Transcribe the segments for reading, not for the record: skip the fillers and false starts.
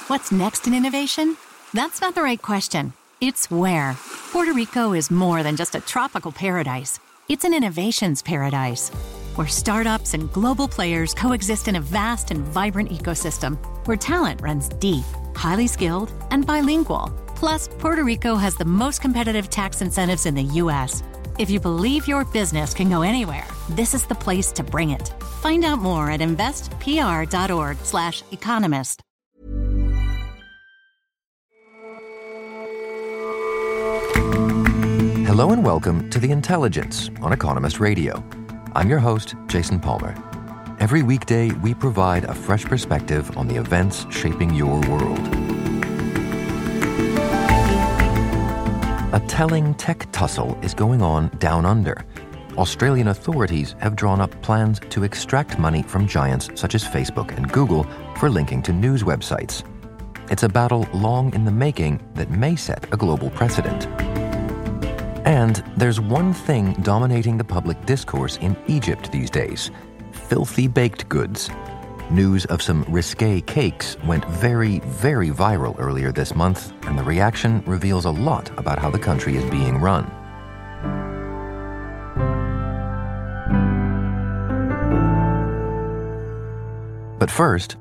What's next in innovation? That's not the right question. It's where. Puerto Rico is more than just a tropical paradise. It's an innovations paradise, where startups and global players coexist in a vast and vibrant ecosystem, where talent runs deep, highly skilled, and bilingual. Plus, Puerto Rico has the most competitive tax incentives in the U.S. If you believe your business can go anywhere, this is the place to bring it. Find out more at investpr.org/economist. Hello and welcome to The Intelligence on Economist Radio. I'm your host, Jason Palmer. Every weekday, we provide a fresh perspective on the events shaping your world. A telling tech tussle is going on down under. Australian authorities have drawn up plans to extract money from giants such as Facebook and Google for linking to news websites. It's a battle long in the making that may set a global precedent. And there's one thing dominating the public discourse in Egypt these days: filthy baked goods. News of some risque cakes went very, very viral earlier this month, and the reaction reveals a lot about how the country is being run. But first,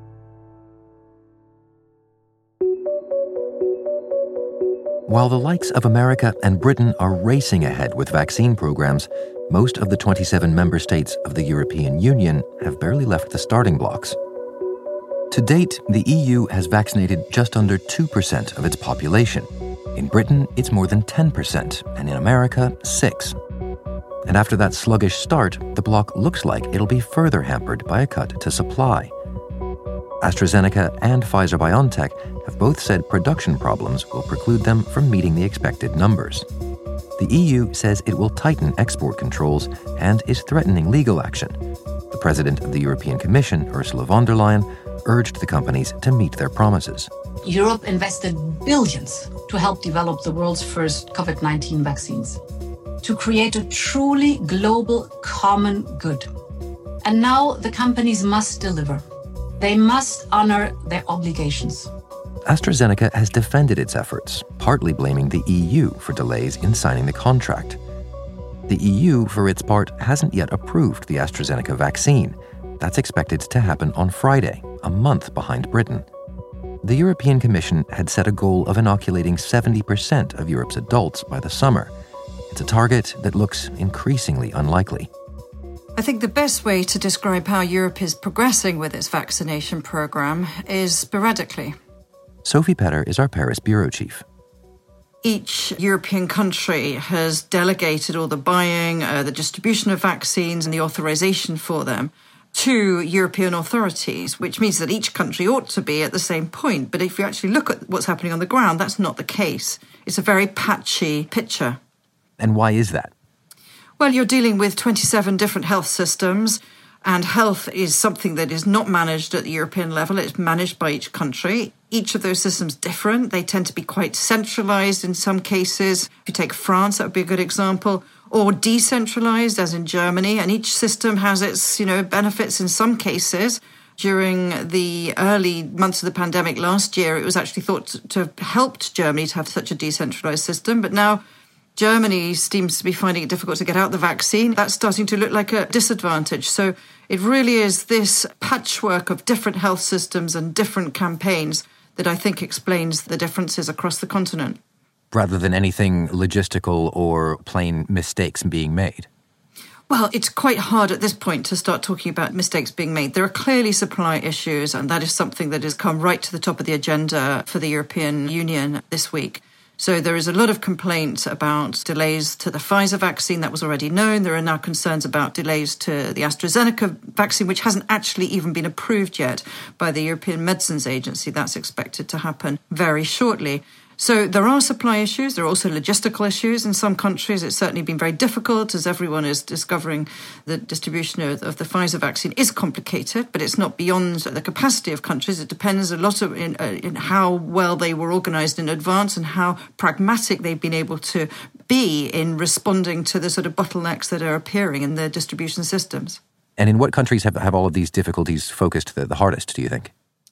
while the likes of America and Britain are racing ahead with vaccine programs, most of the 27 member states of the European Union have barely left the starting blocks. To date, the EU has vaccinated just under 2% of its population. In Britain, it's more than 10%, and in America, 6%. And after that sluggish start, the bloc looks like it'll be further hampered by a cut to supply. AstraZeneca and Pfizer-BioNTech have both said production problems will preclude them from meeting the expected numbers. The EU says it will tighten export controls and is threatening legal action. The president of the European Commission, Ursula von der Leyen, urged the companies to meet their promises. Europe invested billions to help develop the world's first COVID-19 vaccines, to create a truly global common good. And now the companies must deliver. They must honor their obligations. AstraZeneca has defended its efforts, partly blaming the EU for delays in signing the contract. The EU, for its part, hasn't yet approved the AstraZeneca vaccine. That's expected to happen on Friday, a month behind Britain. The European Commission had set a goal of inoculating 70% of Europe's adults by the summer. It's a target that looks increasingly unlikely. I think the best way to describe how Europe is progressing with its vaccination program is sporadically. Sophie Petter is our Paris bureau chief. Each European country has delegated all the buying, the distribution of vaccines and the authorization for them to European authorities, which means that each country ought to be at the same point. But if you actually look at what's happening on the ground, that's not the case. It's a very patchy picture. And why is that? Well, you're dealing with 27 different health systems, and health is something that is not managed at the European level. It's managed by each country. Each of those systems different. They tend to be quite centralized in some cases. If you take France, that would be a good example, or decentralized, as in Germany. And each system has its, benefits in some cases. During the early months of the pandemic last year, it was actually thought to have helped Germany to have such a decentralized system. But now Germany seems to be finding it difficult to get out the vaccine. That's starting to look like a disadvantage. So it really is this patchwork of different health systems and different campaigns that I think explains the differences across the continent. Rather than anything logistical or plain mistakes being made. Well, it's quite hard at this point to start talking about mistakes being made. There are clearly supply issues, and that is something that has come right to the top of the agenda for the European Union this week. So there is a lot of complaints about delays to the Pfizer vaccine. That was already known. There are now concerns about delays to the AstraZeneca vaccine, which hasn't actually even been approved yet by the European Medicines Agency. That's expected to happen very shortly. So there are supply issues. There are also logistical issues in some countries. It's certainly been very difficult, as everyone is discovering. The distribution of the Pfizer vaccine is complicated, but it's not beyond the capacity of countries. It depends a lot in how well they were organised in advance and how pragmatic they've been able to be in responding to the sort of bottlenecks that are appearing in their distribution systems. And in what countries have all of these difficulties focused the hardest, do you think?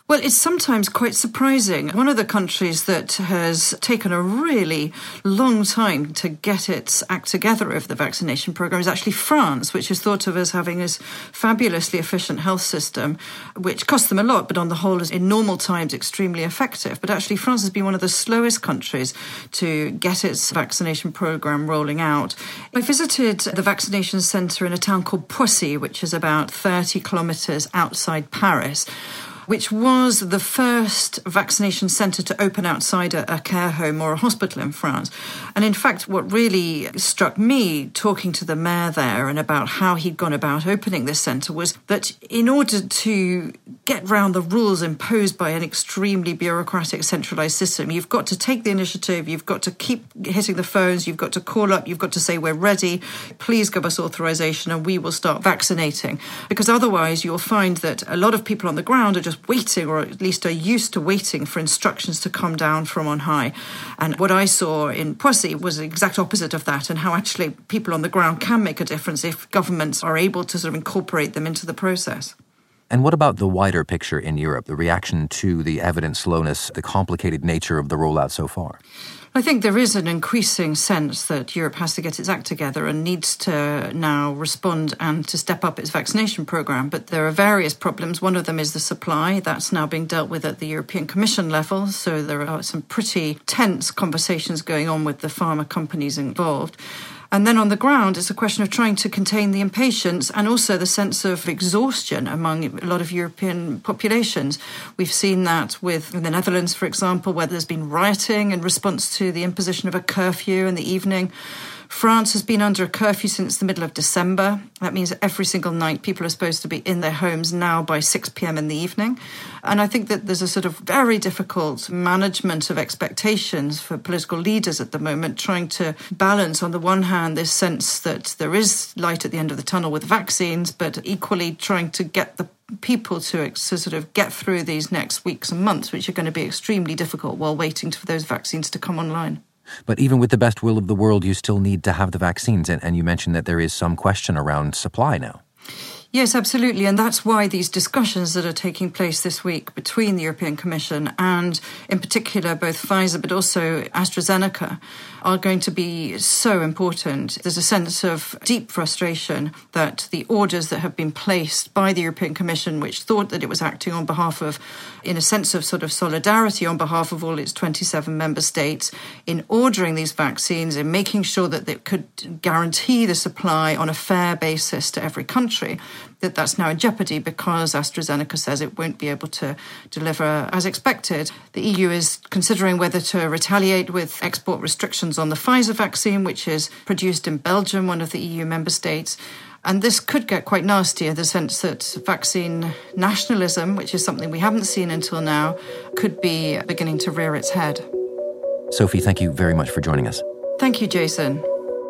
Well, it's sometimes quite surprising. One of the countries that has taken a really long time to get its act together over the vaccination programme is actually France, which is thought of as having this fabulously efficient health system, which costs them a lot, but on the whole is in normal times extremely effective. But actually France has been one of the slowest countries to get its vaccination programme rolling out. I visited the vaccination centre in a town called Poissy, which is about 30 kilometres outside Paris, which was the first vaccination centre to open outside a care home or a hospital in France. And in fact, what really struck me talking to the mayor there and about how he'd gone about opening this centre was that in order to get round the rules imposed by an extremely bureaucratic centralised system, you've got to take the initiative, you've got to keep hitting the phones, you've got to call up, you've got to say, we're ready, please give us authorisation and we will start vaccinating. Because otherwise you'll find that a lot of people on the ground are just waiting, or at least are used to waiting for instructions to come down from on high. And what I saw in Poissy was the exact opposite of that, and how actually people on the ground can make a difference if governments are able to sort of incorporate them into the process. And what about the wider picture in Europe, the reaction to the evident slowness, the complicated nature of the rollout so far? I think there is an increasing sense that Europe has to get its act together and needs to now respond and to step up its vaccination programme. But there are various problems. One of them is the supply. That's now being dealt with at the European Commission level. So there are some pretty tense conversations going on with the pharma companies involved. And then on the ground, it's a question of trying to contain the impatience and also the sense of exhaustion among a lot of European populations. We've seen that with the Netherlands, for example, where there's been rioting in response to the imposition of a curfew in the evening. France has been under a curfew since the middle of December. That means that every single night people are supposed to be in their homes now by 6 p.m. in the evening. And I think that there's a sort of very difficult management of expectations for political leaders at the moment, trying to balance, on the one hand, this sense that there is light at the end of the tunnel with vaccines, but equally trying to get the people to sort of get through these next weeks and months, which are going to be extremely difficult while waiting for those vaccines to come online. But even with the best will of the world, you still need to have the vaccines. And you mentioned that there is some question around supply now. Yes, absolutely. And that's why these discussions that are taking place this week between the European Commission and, in particular, both Pfizer but also AstraZeneca are going to be so important. There's a sense of deep frustration that the orders that have been placed by the European Commission, which thought that it was acting on behalf of, in a sense of sort of solidarity on behalf of all its 27 member states, in ordering these vaccines and making sure that they could guarantee the supply on a fair basis to every country, that's now in jeopardy because AstraZeneca says it won't be able to deliver as expected. The EU is considering whether to retaliate with export restrictions on the Pfizer vaccine, which is produced in Belgium, one of the EU member states. And this could get quite nasty in the sense that vaccine nationalism, which is something we haven't seen until now, could be beginning to rear its head. Sophie, thank you very much for joining us. Thank you, Jason.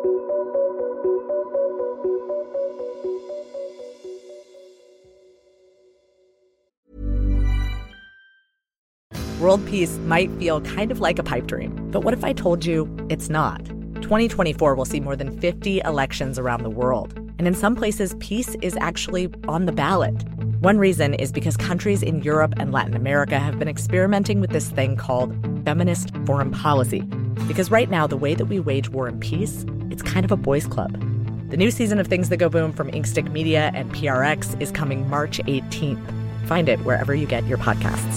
World peace might feel kind of like a pipe dream, but what if I told you it's not? 2024 will see more than 50 elections around the world, and in some places, peace is actually on the ballot. One reason is because countries in Europe and Latin America have been experimenting with this thing called feminist foreign policy. Because right now, the way that we wage war and peace, it's kind of a boys' club. The new season of Things That Go Boom from Inkstick Media and PRX is coming March 18th. Find it wherever you get your podcasts.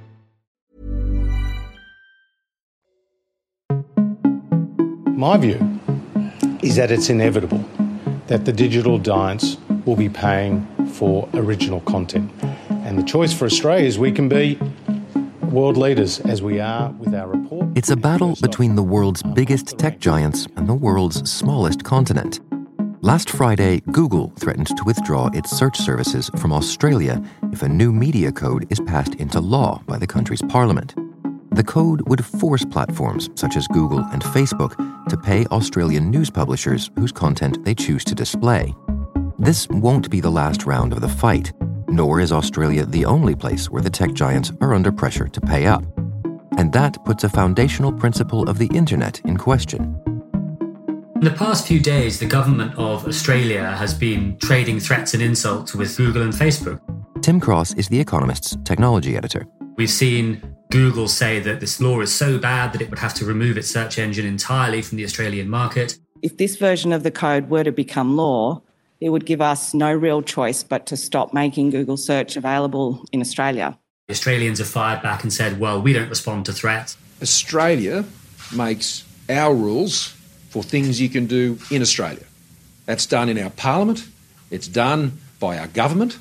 My view is that it's inevitable that the digital giants will be paying for original content. And the choice for Australia is we can be world leaders as we are with our report. It's a battle between the world's biggest tech giants and the world's smallest continent. Last Friday, Google threatened to withdraw its search services from Australia if a new media code is passed into law by the country's parliament. The code would force platforms such as Google and Facebook to pay Australian news publishers whose content they choose to display. This won't be the last round of the fight, nor is Australia the only place where the tech giants are under pressure to pay up. And that puts a foundational principle of the internet in question. In the past few days, the government of Australia has been trading threats and insults with Google and Facebook. Tim Cross is The Economist's technology editor. We've seen Google say that this law is so bad that it would have to remove its search engine entirely from the Australian market. If this version of the code were to become law, it would give us no real choice but to stop making Google search available in Australia. The Australians have fired back and said, well, we don't respond to threats. Australia makes our rules for things you can do in Australia. That's done in our parliament, it's done by our government,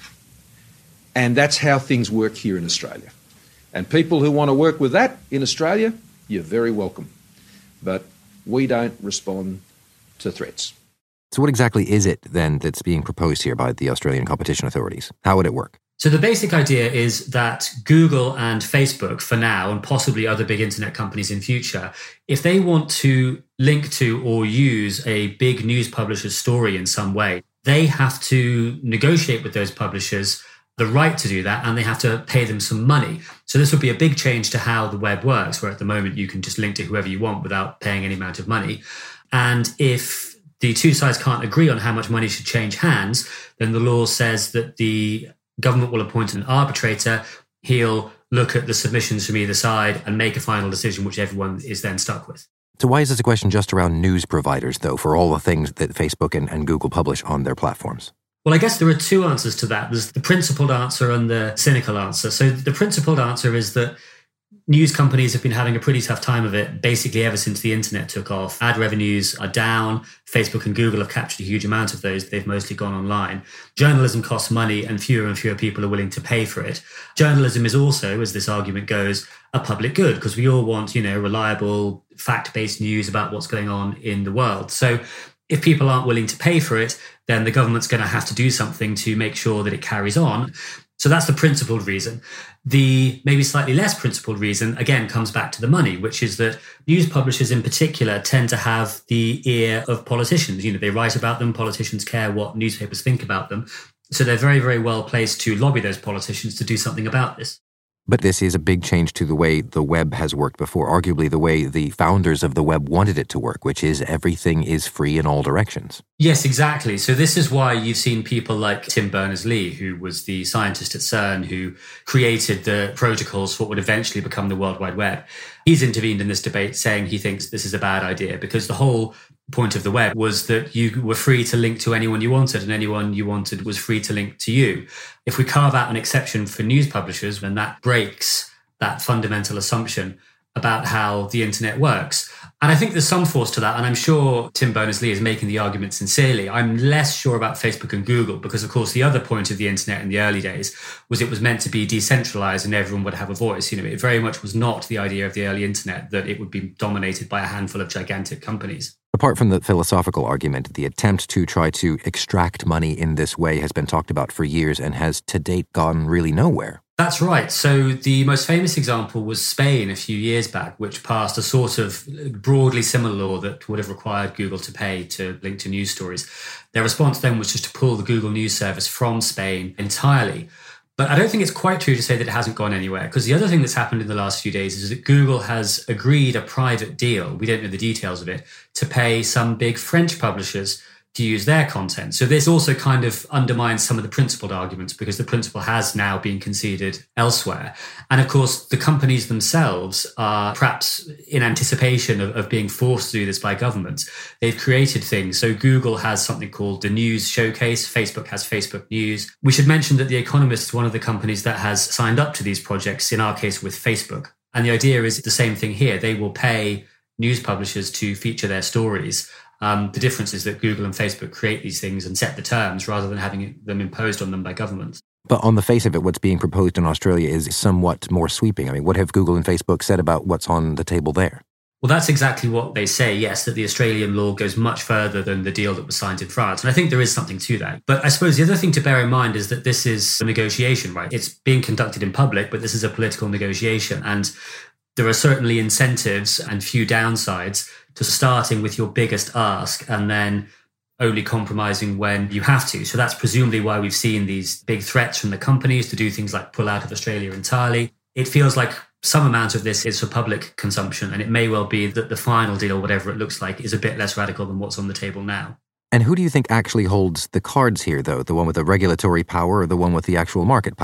and that's how things work here in Australia. And people who want to work with that in Australia, you're very welcome. But we don't respond to threats. So what exactly is it then that's being proposed here by the Australian competition authorities? How would it work? So the basic idea is that Google and Facebook, for now, and possibly other big internet companies in future, if they want to link to or use a big news publisher's story in some way, they have to negotiate with those publishers the right to do that, and they have to pay them some money. So this would be a big change to how the web works, where at the moment you can just link to whoever you want without paying any amount of money. And if the two sides can't agree on how much money should change hands, then the law says that the government will appoint an arbitrator. He'll look at the submissions from either side and make a final decision, which everyone is then stuck with. So why is this a question just around news providers, though, for all the things that Facebook and Google publish on their platforms? Well, I guess there are two answers to that. There's the principled answer and the cynical answer. So the principled answer is that news companies have been having a pretty tough time of it basically ever since the internet took off. Ad revenues are down. Facebook and Google have captured a huge amount of those. They've mostly gone online. Journalism costs money and fewer people are willing to pay for it. Journalism is also, as this argument goes, a public good because we all want, reliable, fact-based news about what's going on in the world. So if people aren't willing to pay for it, then the government's going to have to do something to make sure that it carries on. So that's the principled reason. The maybe slightly less principled reason, again, comes back to the money, which is that news publishers in particular tend to have the ear of politicians. They write about them. Politicians care what newspapers think about them. So they're very, very well placed to lobby those politicians to do something about this. But this is a big change to the way the web has worked before, arguably the way the founders of the web wanted it to work, which is everything is free in all directions. Yes, exactly. So this is why you've seen people like Tim Berners-Lee, who was the scientist at CERN, who created the protocols for what would eventually become the World Wide Web. He's intervened in this debate saying he thinks this is a bad idea because the whole point of the web was that you were free to link to anyone you wanted and anyone you wanted was free to link to you. If we carve out an exception for news publishers, then that breaks that fundamental assumption about how the internet works. And I think there's some force to that. And I'm sure Tim Berners-Lee is making the argument sincerely. I'm less sure about Facebook and Google because, of course, the other point of the internet in the early days was it was meant to be decentralized and everyone would have a voice. It very much was not the idea of the early internet that it would be dominated by a handful of gigantic companies. Apart from the philosophical argument, the attempt to try to extract money in this way has been talked about for years and has to date gone really nowhere. That's right. So the most famous example was Spain a few years back, which passed a sort of broadly similar law that would have required Google to pay to link to news stories. Their response then was just to pull the Google News service from Spain entirely. But I don't think it's quite true to say that it hasn't gone anywhere, because the other thing that's happened in the last few days is that Google has agreed a private deal, we don't know the details of it, to pay some big French publishers to use their content. So this also kind of undermines some of the principled arguments because the principle has now been conceded elsewhere. And of course, the companies themselves are perhaps in anticipation of being forced to do this by governments. They've created things. So Google has something called the News Showcase. Facebook has Facebook News. We should mention that The Economist is one of the companies that has signed up to these projects, in our case with Facebook. And the idea is the same thing here. They will pay news publishers to feature their stories. The difference is that Google and Facebook create these things and set the terms rather than having them imposed on them by governments. But on the face of it, what's being proposed in Australia is somewhat more sweeping. I mean, what have Google and Facebook said about what's on the table there? Well, that's exactly what they say, yes, that the Australian law goes much further than the deal that was signed in France. And I think there is something to that. But I suppose the other thing to bear in mind is that this is a negotiation, right? It's being conducted in public, but this is a political negotiation. And there are certainly incentives and few downsides to starting with your biggest ask and then only compromising when you have to. So that's presumably why we've seen these big threats from the companies to do things like pull out of Australia entirely. It feels like some amount of this is for public consumption, and it may well be that the final deal, whatever it looks like, is a bit less radical than what's on the table now. And who do you think actually holds the cards here, though? The one with the regulatory power or the one with the actual market power?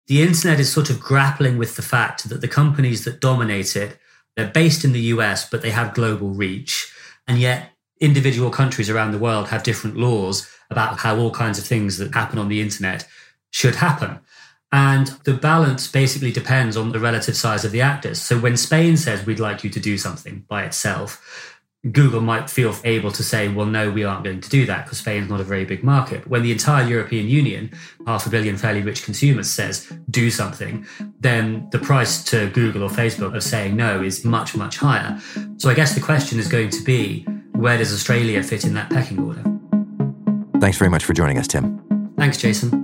the internet is sort of grappling with the fact that the companies that dominate it, they're based in the US, but they have global reach. And yet individual countries around the world have different laws about how all kinds of things that happen on the internet should happen. And the balance basically depends on the relative size of the actors. So when Spain says we'd like you to do something by itself, Google might feel able to say, well, no, we aren't going to do that because Spain's not a very big market. When the entire European Union, 500 million fairly rich consumers, says do something, then the price to Google or Facebook of saying no is much, much higher. So I guess the question is going to be, where does Australia fit in that pecking order? Thanks very much for joining us, Tim. Thanks, Jason.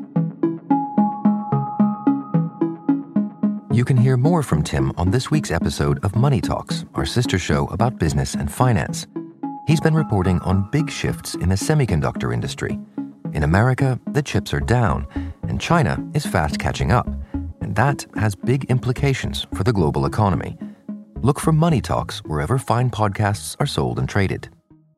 You can hear more from Tim on this week's episode of Money Talks, our sister show about business and finance. He's been reporting on big shifts in the semiconductor industry. In America, the chips are down, and China is fast catching up. And that has big implications for the global economy. Look for Money Talks wherever fine podcasts are sold and traded.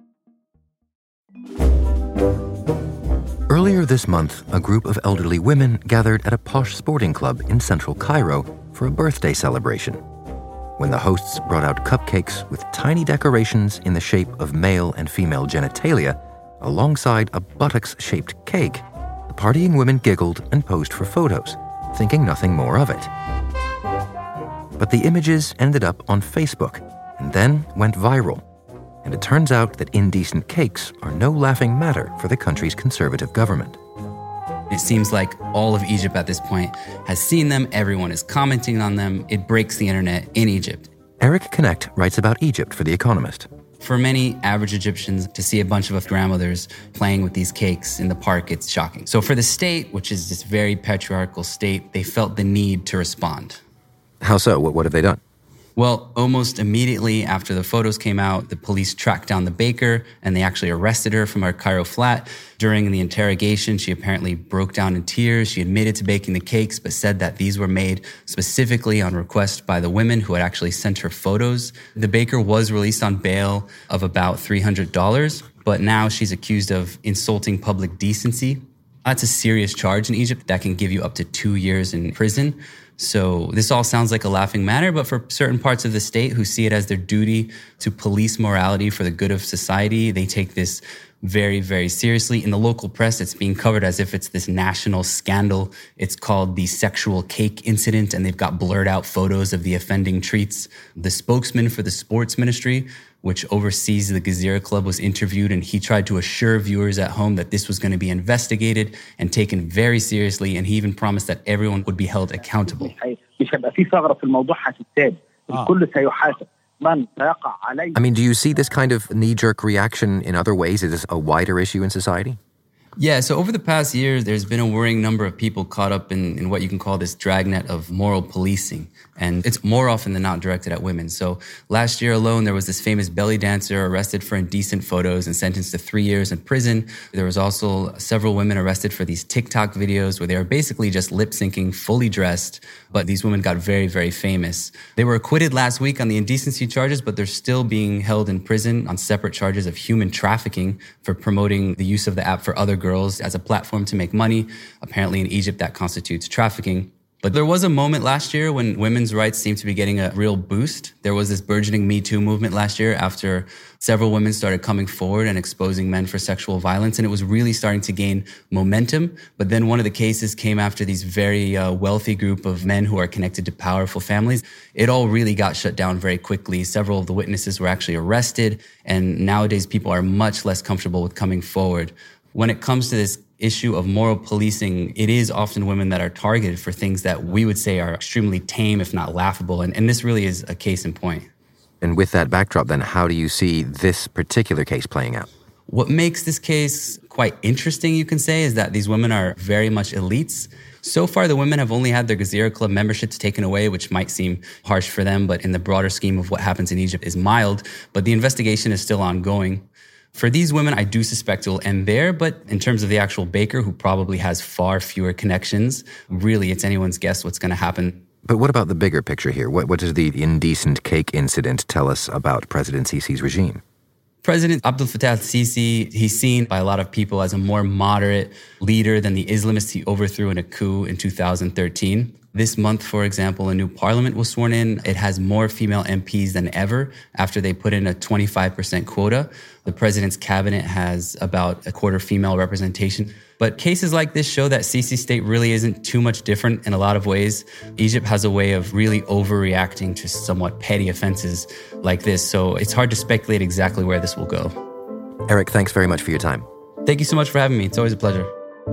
Earlier this month, a group of elderly women gathered at a posh sporting club in central Cairo for a birthday celebration. When the hosts brought out cupcakes with tiny decorations in the shape of male and female genitalia, alongside a buttocks-shaped cake, the partying women giggled and posed for photos, thinking nothing more of it. But the images ended up on Facebook and then went viral. And it turns out that indecent cakes are no laughing matter for the country's conservative government. It seems like all of Egypt at this point has seen them. Everyone is commenting on them. It breaks the internet in Egypt. Eric Knecht writes about Egypt for The Economist. For many average Egyptians, to see a bunch of grandmothers playing with these cakes in the park, it's shocking. So for the state, which is this very patriarchal state, they felt the need to respond. How so? What have they done? Well, almost immediately after the photos came out, the police tracked down the baker and they actually arrested her from her Cairo flat. During the interrogation, she apparently broke down in tears. She admitted to baking the cakes, but said that these were made specifically on request by the women who had actually sent her photos. The baker was released on bail of about $300, but now she's accused of insulting public decency. That's a serious charge in Egypt that can give you up to 2 years in prison. So this all sounds like a laughing matter, but for certain parts of the state who see it as their duty to police morality for the good of society, they take this very, very seriously. In the local press, it's being covered as if it's this national scandal. It's called the sexual cake incident, and they've got blurred out photos of the offending treats. The spokesman for the sports ministry, which oversees the Gezira Club, was interviewed, and he tried to assure viewers at home that this was going to be investigated and taken very seriously, and he even promised that everyone would be held accountable. I mean, do you see this kind of knee-jerk reaction in other ways? Is this a wider issue in society? Yeah, so over the past years, there's been a worrying number of people caught up in what you can call this dragnet of moral policing. And it's more often than not directed at women. So last year alone, there was this famous belly dancer arrested for indecent photos and sentenced to 3 years in prison. There was also several women arrested for these TikTok videos where they were basically just lip-syncing, fully dressed. But these women got very, very famous. They were acquitted last week on the indecency charges, but they're still being held in prison on separate charges of human trafficking for promoting the use of the app for other girls as a platform to make money. Apparently in Egypt, that constitutes trafficking. But there was a moment last year when women's rights seemed to be getting a real boost. There was this burgeoning Me Too movement last year after several women started coming forward and exposing men for sexual violence, and it was really starting to gain momentum. But then one of the cases came after these very wealthy group of men who are connected to powerful families. It all really got shut down very quickly. Several of the witnesses were actually arrested, and nowadays people are much less comfortable with coming forward. When it comes to this issue of moral policing, it is often women that are targeted for things that we would say are extremely tame, if not laughable. And this really is a case in point. And with that backdrop, then, how do you see this particular case playing out? What makes this case quite interesting, you can say, is that these women are very much elites. So far, the women have only had their Gezira Club memberships taken away, which might seem harsh for them, but in the broader scheme of what happens in Egypt is mild. But the investigation is still ongoing. For these women, I do suspect it will end there, but in terms of the actual baker, who probably has far fewer connections, really it's anyone's guess what's going to happen. But what about the bigger picture here? What does the indecent cake incident tell us about President Sisi's regime? President Abdel Fattah al-Sisi, he's seen by a lot of people as a more moderate leader than the Islamists he overthrew in a coup in 2013. This month, for example, a new parliament was sworn in. It has more female MPs than ever after they put in a 25% quota. The president's cabinet has about a quarter female representation. But cases like this show that Sisi's state really isn't too much different in a lot of ways. Egypt has a way of really overreacting to somewhat petty offenses like this, so it's hard to speculate exactly where this will go. Eric, thanks very much for your time. Thank you so much for having me. It's always a pleasure.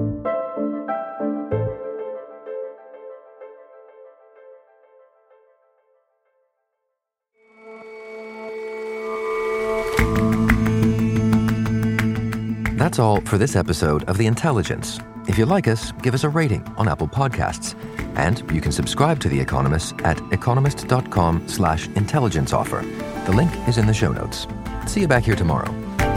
That's all for this episode of The Intelligence. If you like us, give us a rating on Apple Podcasts. And you can subscribe to The Economist at economist.com/intelligence offer. The link is in the show notes. See you back here tomorrow.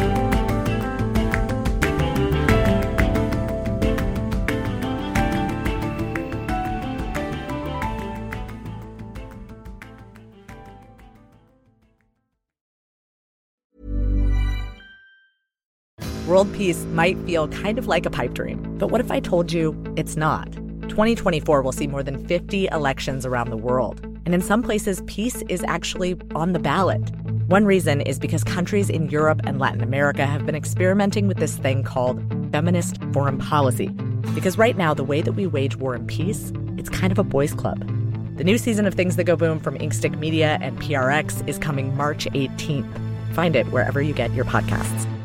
World peace might feel kind of like a pipe dream, but what if I told you it's not? 2024 will see more than 50 elections around the world, and in some places, peace is actually on the ballot. One reason is because countries in Europe and Latin America have been experimenting with this thing called feminist foreign policy. Because right now, the way that we wage war and peace, it's kind of a boys' club. The new season of Things That Go Boom from Inkstick Media and PRX is coming March 18th. Find it wherever you get your podcasts.